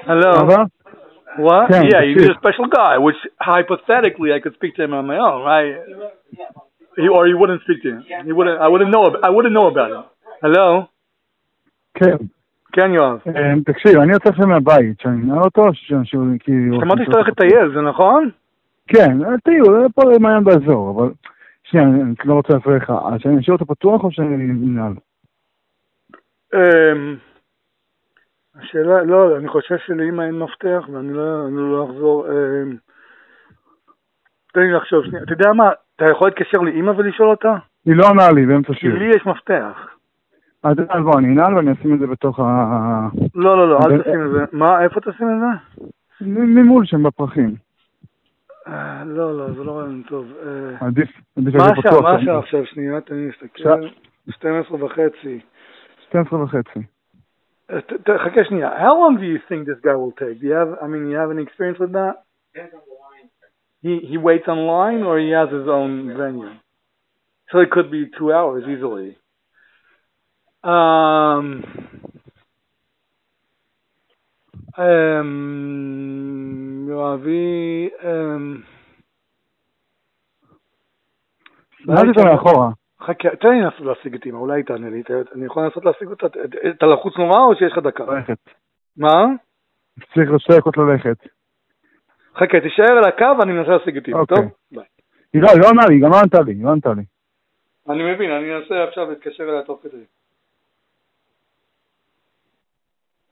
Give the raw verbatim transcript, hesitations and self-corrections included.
Hello. Hello? What? Yeah, Yeah, you need a shoot. special guy, which hypothetically I could speak to him on my own, right? He, or he wouldn't speak to him. He wouldn't. I wouldn't know. I wouldn't know about it. Hello. כן. כן, יואב. תקשיב, אני יוצא לכם מהבית, שאני נראה אותו, שאנשים כאילו... שמעתי שאתה הולך לטייל, זה נכון? כן, תהיו, פה מעיין באזור, אבל... שנייה, אני לא רוצה להפריע לך, שאני אשאיר אותו פתוח או שאני ננעל? השאלה, לא, אני חושב שלאמא אין מפתח, ואני לא אחזור... תן לי לחשוב, שנייה, אתה יודע מה, אתה יכול להתקשר לאמא ולשאול אותה? היא לא ענה לי, באמצע שיר. כי לי יש מפתח. אז בוא, אני אנעל ואני אשים את זה בתוך ה... לא, לא, לא, אל תשים את זה. מה, איפה תשים את זה? ממול שם בפרחים. לא, לא, זה לא רעיון טוב. עדיף, עדיף מה השעה, מה השעה עכשיו? שנייה, תני להסתכל. שתים עשרה וחצי. שתים עשרה וחצי. חכה שנייה. How long do you think this guy will take? Do you have, I mean, you have any experience with that? He he waits online or he has his own venue? So it could be two hours easily. Um, um, יואבי, um, מה זה אתה מאחורה? חכה, תן לי לנסות להשיג את אמא, אולי תענה לי, אני יכול לנסות להשיג אותה, אתה לחוץ נורא או שיש לך דקה? ללכת. מה? צריך לשתי דקות ללכת. חכה, תישאר על הקו ואני מנסה להשיג את אמא, טוב? ביי. היא לא ענה לי, היא גם לא ענתה לי, היא לא ענתה לי. אני מבין, אני אנסה עכשיו להתקשר אליה תוך כדי.